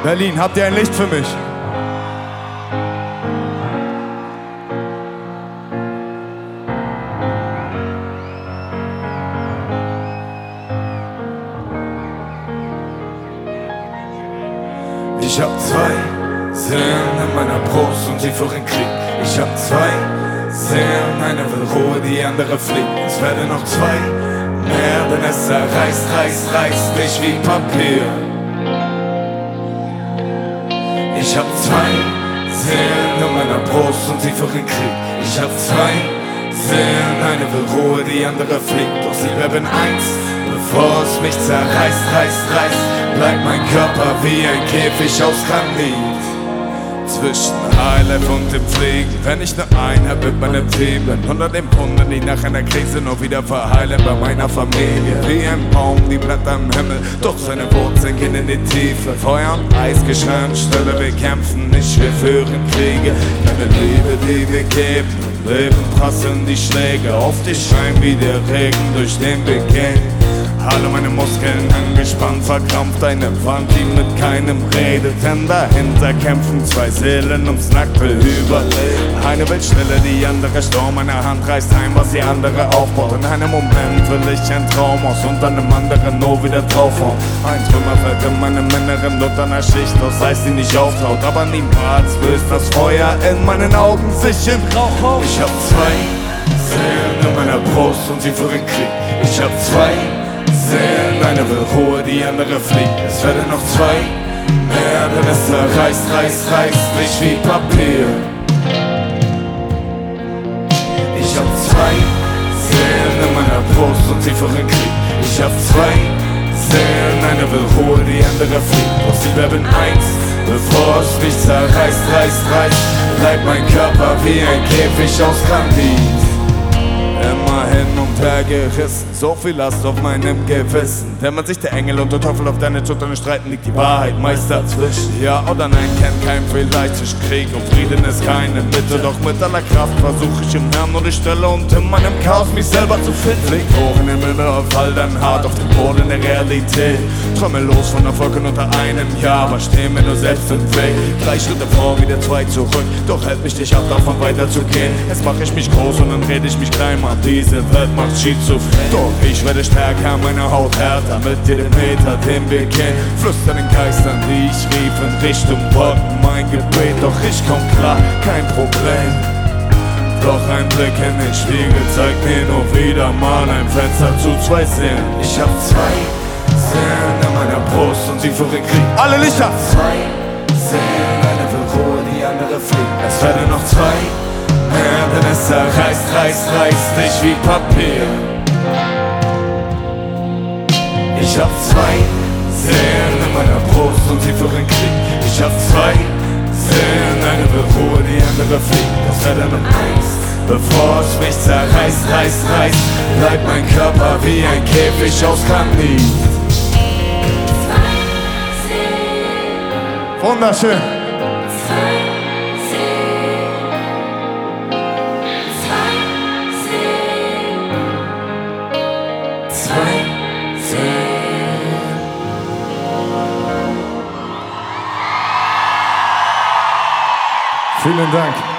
Berlin, habt ihr ein Licht für mich? Ich hab zwei Seelen in meiner Brust und sie führen Krieg. Ich hab zwei Seelen, eine will Ruhe, die andere fliegt. Es werden noch zwei mehr, denn es reißt mich wie Papier. Ich hab zwei Seelen in meiner Brust und sie führen Krieg. Ich hab zwei Seelen, eine will Ruhe, die andere fliegt. Doch sie bleiben eins, bevor es mich reißt, bleibt mein Körper wie ein Käfig aus Granit. Zwischen Highlife und dem Fliegen, wenn ich nur ein hab mit meinem Team, bin 100 Impunden, die nach einer Krise nur wieder verheilen bei meiner Familie. Wie ein Baum, die Blätter am Himmel, doch seine Wurzeln gehen in die Tiefe. Feuer und Eisgeschirr, Stille, wir kämpfen nicht, wir führen Kriege. Keine Liebe, die wir geben, im Leben prasseln die Schläge auf dich ein wie der Regen, durch den wir gehen. Alle meine Muskeln angespannt, verkrampft eine Wand, die mit keinem redet. Denn dahinter kämpfen zwei Seelen ums nackte Überleben. Eine will Stille, die andere Sturm. Eine Hand reißt ein, was die andere aufbaut. In einem Moment will ich ein Traum aus und an einem anderen nur wieder draufhauen. Ein Trümmer fällt in meinem Inneren unter einer Schicht aus Eis, die nicht auftaut. Aber niemals löst das Feuer in meinen Augen sich in Rauch auf. Ich hab zwei Seelen in meiner Brust und sie führen Krieg. Ich hab zwei Seelen, eine will Ruhe, die andere fliegt. Es werden noch zwei mehr, denn es reißt mich wie Papier. Ich hab zwei Seelen in meiner Brust und sie führen Krieg. Ich hab zwei Seelen, eine will Ruhe, die andere fliegt. Doch sie bleiben eins, bevor es mich reißt, bleibt mein Körper wie ein Käfig aus Granit. Immer hin und her gerissen, so viel Last auf meinem Gewissen. Dämmert sich der Engel und der Teufel auf deine Schultern streiten, liegt die Wahrheit meist dazwischen. Ja oder nein, kennt kein vielleicht zwischen Krieg und Frieden ist keine Mitte. Doch mit aller Kraft versuche ich im Herrn nur die Stille und in meinem Chaos mich selber zu finden. Flieg hoch in den Himmel und fall dann hart auf den Boden der Realität. Träume los von Erfolgen unter einem Jahr, aber steh mir nur selbst im Weg. 3 Schritte vor, wieder 2 zurück, doch hält mich nicht ab, davon weiterzugehen. Jetzt mach ich mich groß und dann rede ich mich klein, Mann. Diese Welt macht schizophren. Doch ich werde stärker, meine Haut härter mit jedem Meter, den wir gehen. Flüster den Geistern, die ich rief in Richtung Wolken, mein Gebet. Doch ich komm klar, kein Problem. Doch ein Blick in den Spiegel zeigt mir nur wieder mal ein Fenster zu zwei Seelen. Ich hab zwei Seelen in meiner Brust und sie führen Krieg. Alle Lichter! Zwei Seelen, eine will Ruhe, die andere fliegt. Es werden noch zwei mehr, denn es reißt mich wie Papier. Ich hab zwei Seelen in meiner Brust und sie führen Krieg. Ich hab zwei Seelen, eine will Ruhe, die andere fliegt. Das wäre dann eins, bevor es mich reißt, bleibt mein Körper wie ein Käfig aus Granit. Wunderschön! Vielen Dank.